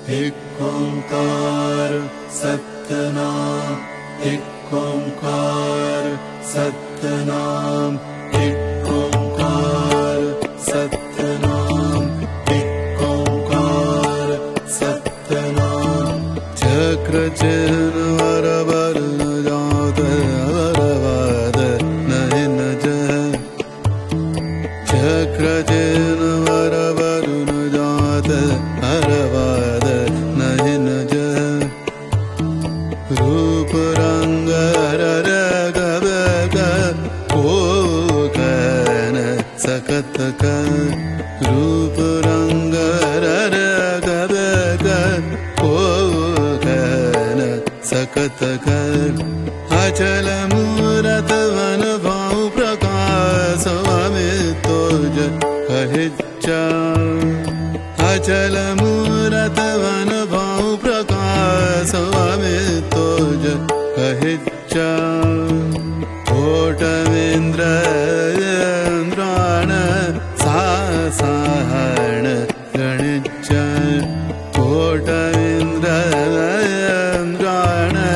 एक ओंकार सतनाम, एक ओंकार सतनाम, एक ओंकार सतनाम, एक ओंकार सतनाम। चक्र चिन्ह वर वरुण जात वरवाद नयन जय। चक्र चिन्ह वर वरुण जात वरवाद नयन जय। रूप रंग रग गग कोकन सकत क। रूप रंग रग गग कोकन सकत क। अचल मूरत वन भाव प्रकाश अमितोज कहिच्चा। अचल मूरत वन भाव प्रकाश अमितोज कहिच्चा। कोटवेन्द्र इंद्राण सासहन गणिच्चा। कोटवेन्द्र इंद्राण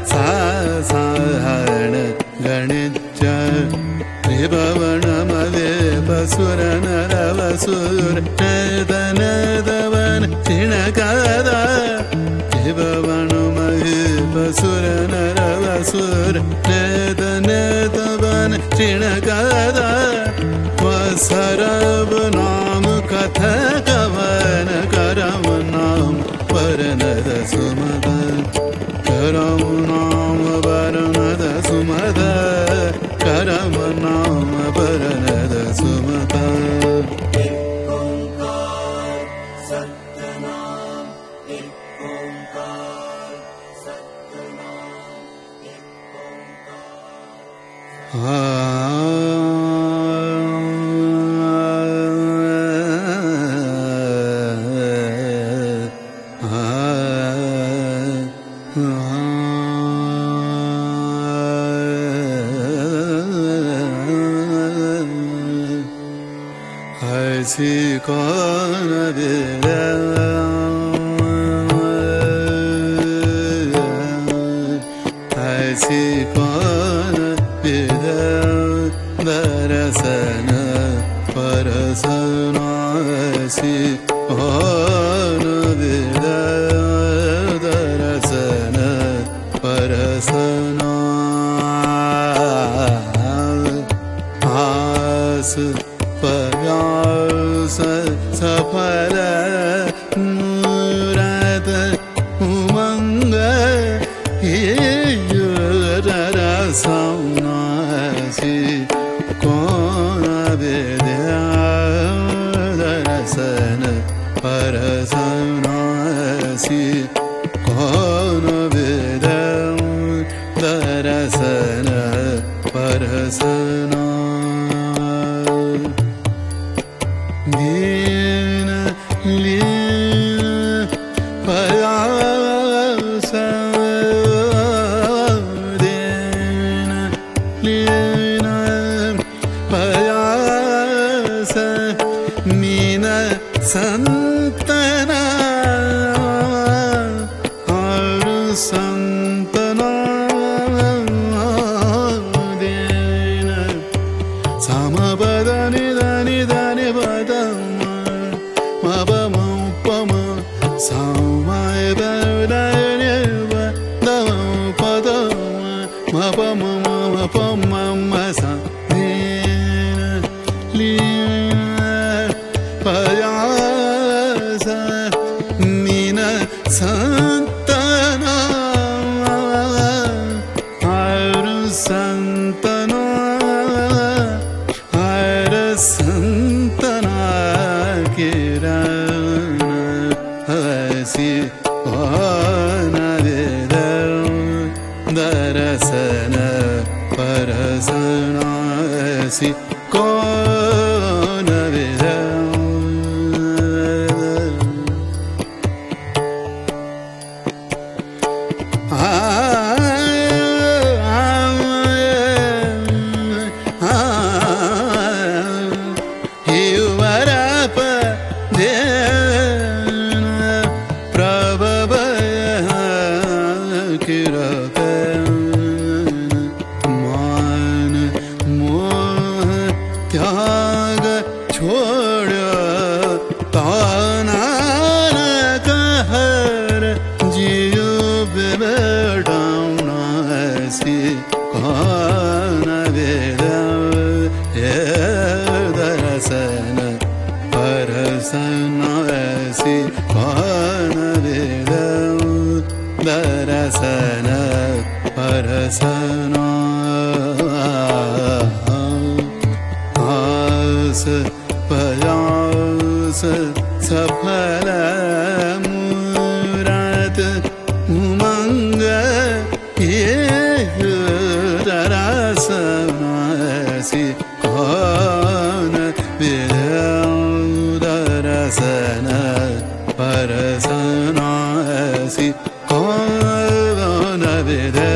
सासहन गणिच्चा। त्रिभुवनमवे पसुर नरवसुर नदन दवन चिणकदा। त्रिभुवनमवे पसुर नरवसुर नदन दवन चिणकदा। वसरव नाम कथ कवन करम नाम वरनद सुमद। करम नाम वरनद सुमद। करम नाम वरनद सुमद। एक ओंकार सतनाम, एक ओंकार सतनाम, एक ओंकार। ऐसी कौन विद्या, ऐसी कौन विद्या। दर्शन परसन ऐसी कौन विद्या। दर्शन परसन आस प्रयास सफल मूरत उमंग। रसनासी कौन विद्या। दर्शन परसनासी कौन विद्या। दर्शन परसना। दीन लीन प्रयास। दीन लीन प्रयास। मीन संतना और संतना। दीन समपद निधनि धनि पदम मपम पम समय बदनि पदम पदम मपम मपम मस। दीन लीन प्रयास। मीन संतना और संतना। और संतना किरण ऐसी कौन विद्या। दर्शन परसन ऐसी कौन विद्या। सफल मूरत उमंग ये दरसनासी कौन दरसन परसनासी कौन विद